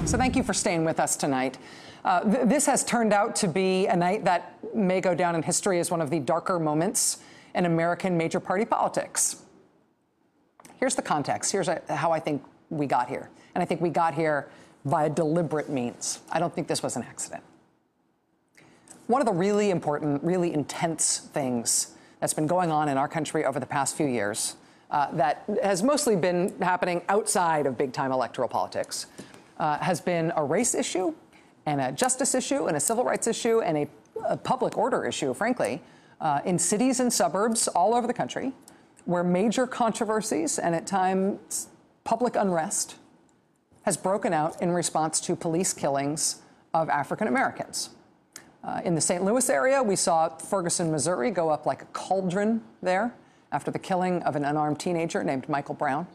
So thank you for staying with us tonight. This has turned out to be a night that may go down in history as one of the darker moments in American major party politics. Here's the context. Here's how I think we got here. And I think we got here via deliberate means. I don't think this was an accident. One of the really important, really intense things that's been going on in our country over the past few years that has mostly been happening outside of big-time electoral politics has been a race issue and a justice issue and a civil rights issue and a public order issue, frankly, in cities and suburbs all over the country, where major controversies and at times public unrest has broken out in response to police killings of African Americans. In the St. Louis area, we saw Ferguson, Missouri go up like a cauldron there after the killing of an unarmed teenager named Michael Brown.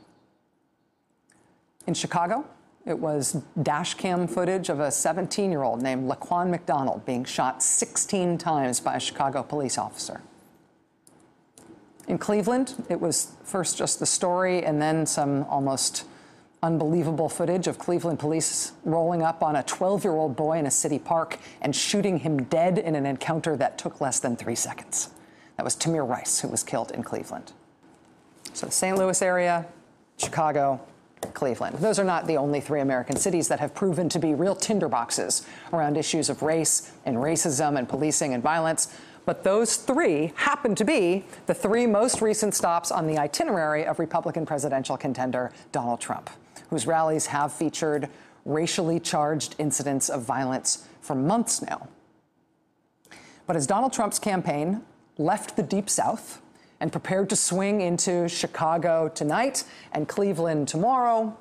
In Chicago, it was dash cam footage of a 17-year-old named Laquan McDonald being shot 16 times by a Chicago police officer. In Cleveland, it was first just the story and then some almost unbelievable footage of Cleveland police rolling up on a 12-year-old boy in a city park and shooting him dead in an encounter that took less than 3 seconds. That was Tamir Rice, who was killed in Cleveland. So the St. Louis area, Chicago, Cleveland. Those are not the only 3 American cities that have proven to be real tinderboxes around issues of race and racism and policing and violence. But those 3 happen to be the 3 most recent stops on the itinerary of Republican presidential contender Donald Trump, whose rallies have featured racially charged incidents of violence for months now. But as Donald Trump's campaign left the Deep South and prepared to swing into Chicago tonight and Cleveland tomorrow,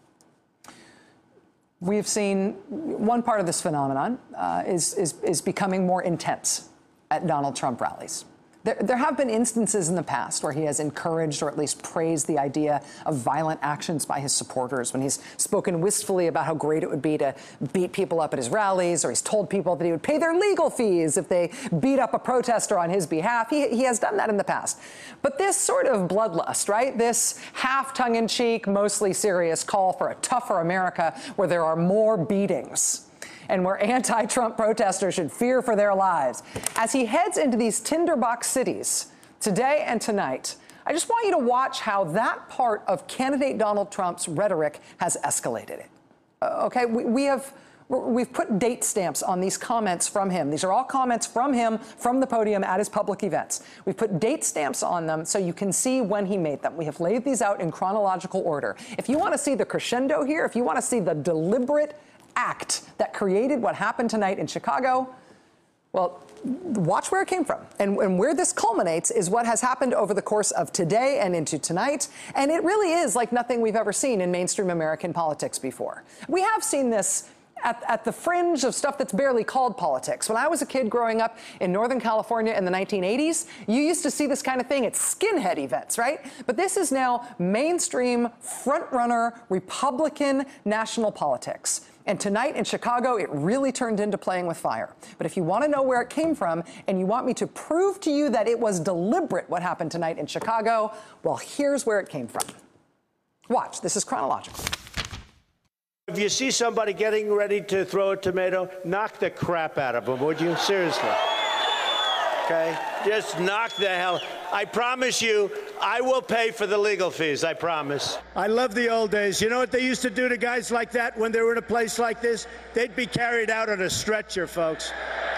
we've seen one part of this phenomenon is becoming more intense at Donald Trump rallies. There have been instances in the past where he has encouraged or at least praised the idea of violent actions by his supporters, when he's spoken wistfully about how great it would be to beat people up at his rallies, or he's told people that he would pay their legal fees if they beat up a protester on his behalf. He has done that in the past. But this sort of bloodlust, right? This half tongue-in-cheek, mostly serious call for a tougher America where there are more beatings and where anti-Trump protesters should fear for their lives. As he heads into these tinderbox cities today and tonight, I just want you to watch how that part of candidate Donald Trump's rhetoric has escalated. Okay, we've put date stamps on these comments from him. These are all comments from him from the podium at his public events. We've put date stamps on them so you can see when he made them. We have laid these out in chronological order. If you want to see the crescendo here, if you want to see the deliberate act that created what happened tonight in Chicago, well, watch where it came from. And where this culminates is what has happened over the course of today and into tonight. And it really is like nothing we've ever seen in mainstream American politics before. We have seen this at the fringe of stuff that's barely called politics. When I was a kid growing up in Northern California in the 1980s, you used to see this kind of thing at skinhead events, right? But this is now mainstream, front-runner, Republican national politics. And tonight in Chicago, it really turned into playing with fire. But if you want to know where it came from and you want me to prove to you that it was deliberate what happened tonight in Chicago, well, here's where it came from. Watch. This is chronological. If you see somebody getting ready to throw a tomato, knock the crap out of them, would you? Seriously. Okay? Just knock the hell. I promise you, I will pay for the legal fees. I promise. I love the old days. You know what they used to do to guys like that when they were in a place like this? They'd be carried out on a stretcher, folks.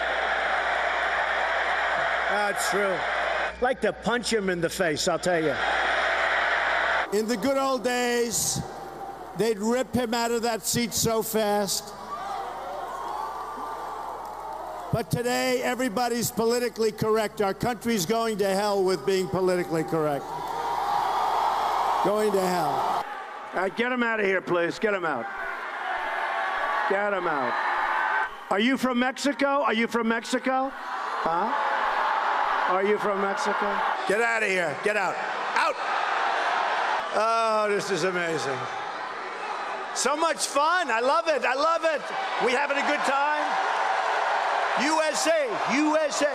That's true. Like to punch him in the face, I'll tell you. In the good old days, they'd rip him out of that seat so fast. But today, everybody's politically correct. Our country's going to hell with being politically correct. Going to hell. All right, get him out of here, please. Get him out. Get him out. Are you from Mexico? Are you from Mexico? Huh? Are you from Mexico? Get out of here. Get out. Out! Oh, this is amazing. So much fun. I love it. I love it. We having a good time? USA, USA.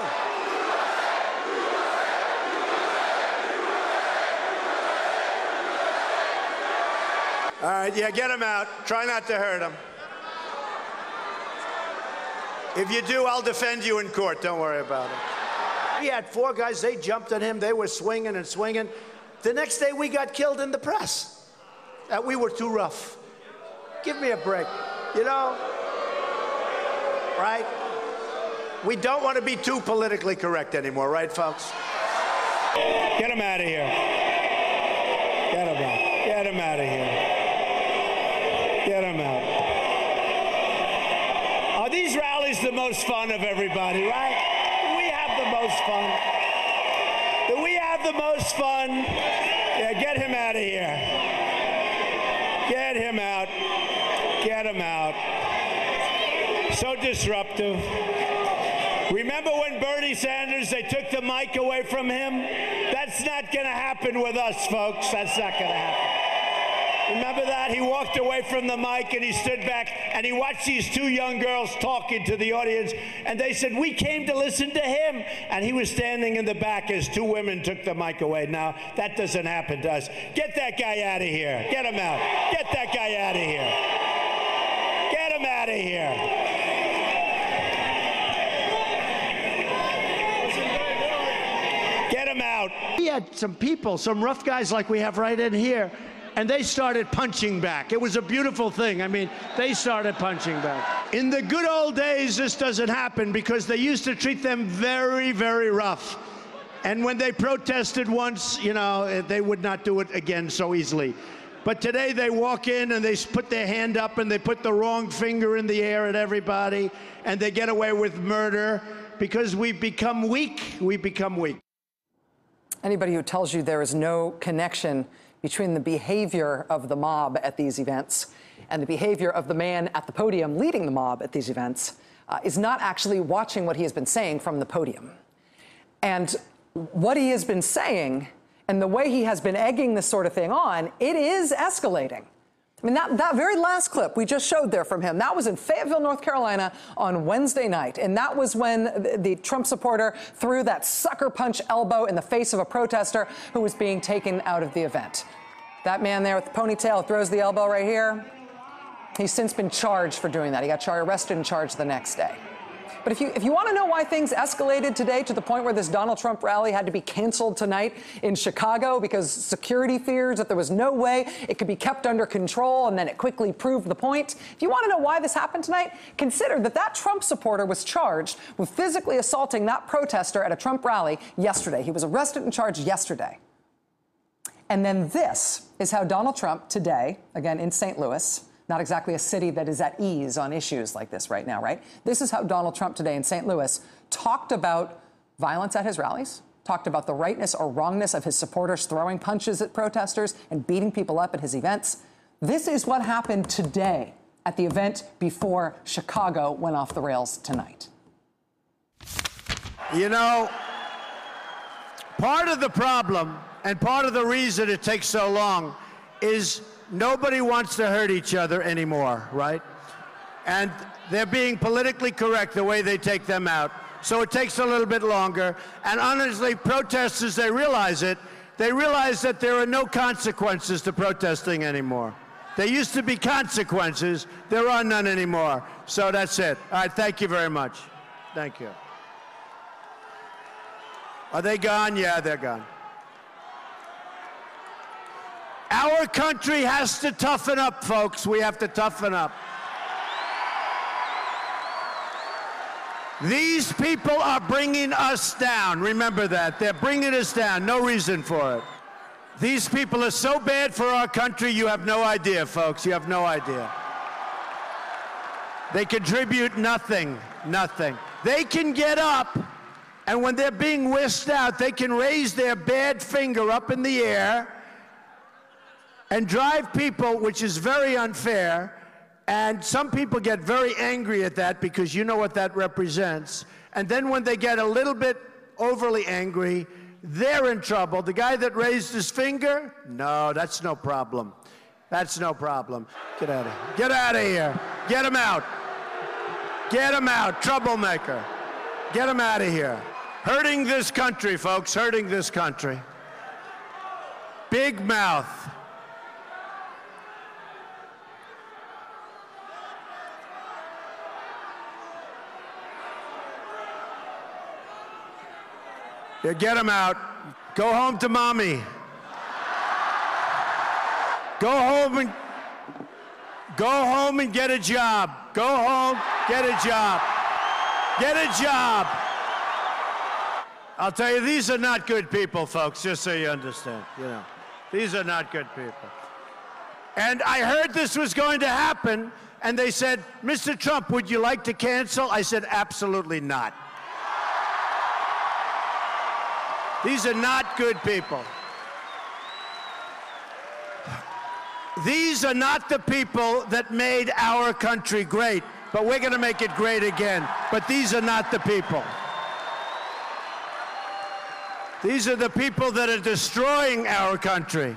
All right, yeah, get him out. Try not to hurt him. If you do, I'll defend you in court. Don't worry about it. He had 4 guys. They jumped at him. They were swinging and swinging. The next day, we got killed in the press. That we were too rough. Give me a break. You know, right? We don't want to be too politically correct anymore, right, folks? Get him out of here. Get him out. Get him out of here. Get him out. Are these rallies the most fun of everybody, right? Do we have the most fun? Do we have the most fun? Yeah, get him out of here. Get him out. Get him out. So disruptive. Remember when Bernie Sanders, they took the mic away from him? That's not going to happen with us, folks. That's not going to happen. Remember that? He walked away from the mic and he stood back and he watched these 2 young girls talking to the audience and they said, we came to listen to him. And he was standing in the back as 2 women took the mic away. Now, that doesn't happen to us. Get that guy out of here. Get him out. Get that guy out of here. Get him out of here. Out. We had some people, some rough guys like we have right in here, and they started punching back. It was a beautiful thing. I mean, they started punching back. In the good old days, this doesn't happen because they used to treat them very, very rough. And when they protested once, you know, they would not do it again so easily. But today they walk in and they put their hand up and they put the wrong finger in the air at everybody, and they get away with murder because we've become weak. We become weak. Anybody who tells you there is no connection between the behavior of the mob at these events and the behavior of the man at the podium leading the mob at these events is not actually watching what he has been saying from the podium. And what he has been saying and the way he has been egging this sort of thing on, it is escalating. I mean, that very last clip we just showed there from him, that was in Fayetteville, North Carolina on Wednesday night. And that was when the Trump supporter threw that sucker punch elbow in the face of a protester who was being taken out of the event. That man there with the ponytail throws the elbow right here. He's since been charged for doing that. He got arrested and charged the next day. But if you want to know why things escalated today to the point where this Donald Trump rally had to be canceled tonight in Chicago because security fears that there was no way it could be kept under control, and then it quickly proved the point. If you want to know why this happened tonight, consider that Trump supporter was charged with physically assaulting that protester at a Trump rally yesterday. He was arrested and charged yesterday. And then this is how Donald Trump today, again in St. Louis, not exactly a city that is at ease on issues like this right now, right? This is how Donald Trump today in St. Louis talked about violence at his rallies, talked about the rightness or wrongness of his supporters throwing punches at protesters and beating people up at his events. This is what happened today at the event before Chicago went off the rails tonight. You know, part of the problem and part of the reason it takes so long is nobody wants to hurt each other anymore, right? And they're being politically correct the way they take them out. So it takes a little bit longer. And honestly, protesters, they realize it. They realize that there are no consequences to protesting anymore. There used to be consequences. There are none anymore. So that's it. All right, thank you very much. Thank you. Are they gone? Yeah, they're gone. Our country has to toughen up, folks. We have to toughen up. These people are bringing us down. Remember that. They're bringing us down. No reason for it. These people are so bad for our country, you have no idea, folks. You have no idea. They contribute nothing. Nothing. They can get up, and when they're being whisked out, they can raise their bad finger up in the air and drive people, which is very unfair. And some people get very angry at that because you know what that represents. And then when they get a little bit overly angry, they're in trouble. The guy that raised his finger, no, that's no problem. That's no problem. Get out of here. Get out of here. Get him out. Get him out. Troublemaker. Get him out of here. Hurting this country, folks. Hurting this country. Big mouth. Yeah, get him out. Go home to mommy. Go home and get a job. Go home, get a job. Get a job. I'll tell you, these are not good people, folks, just so you understand. You know, these are not good people. And I heard this was going to happen, and they said, Mr. Trump, would you like to cancel? I said, absolutely not. These are not good people. These are not the people that made our country great, but we're going to make it great again. But these are not the people. These are the people that are destroying our country.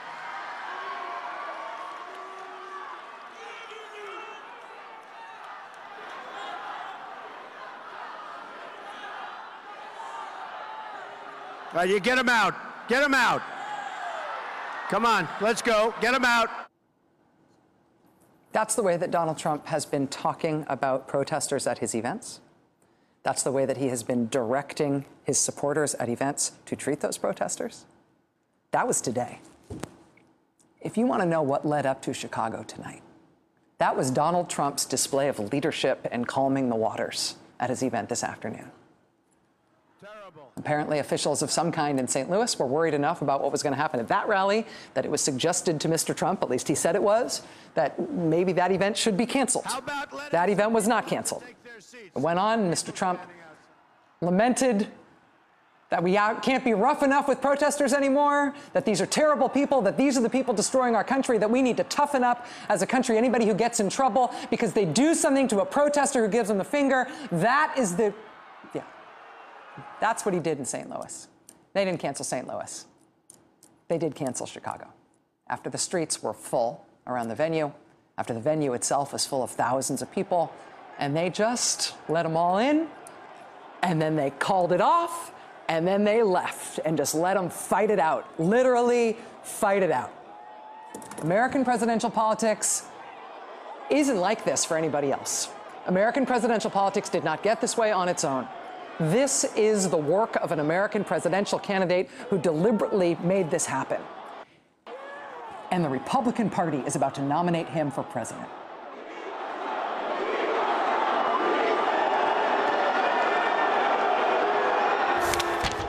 All right, you get them out. Get them out. Come on, let's go. Get them out. That's the way that Donald Trump has been talking about protesters at his events. That's the way that he has been directing his supporters at events to treat those protesters. That was today. If you want to know what led up to Chicago tonight, that was Donald Trump's display of leadership and calming the waters at his event this afternoon. Apparently, officials of some kind in St. Louis were worried enough about what was going to happen at that rally that it was suggested to Mr. Trump, at least he said it was, that maybe that event should be canceled. That event was not canceled. It went on, and Mr. Trump lamented that we can't be rough enough with protesters anymore, that these are terrible people, that these are the people destroying our country, that we need to toughen up as a country anybody who gets in trouble because they do something to a protester who gives them the finger. That is the... That's what he did in St. Louis. They didn't cancel St. Louis. They did cancel Chicago. After the streets were full around the venue, after the venue itself was full of thousands of people, and they just let them all in, and then they called it off, and then they left and just let them fight it out, literally fight it out. American presidential politics isn't like this for anybody else. American presidential politics did not get this way on its own. This is the work of an American presidential candidate who deliberately made this happen. And the Republican Party is about to nominate him for president.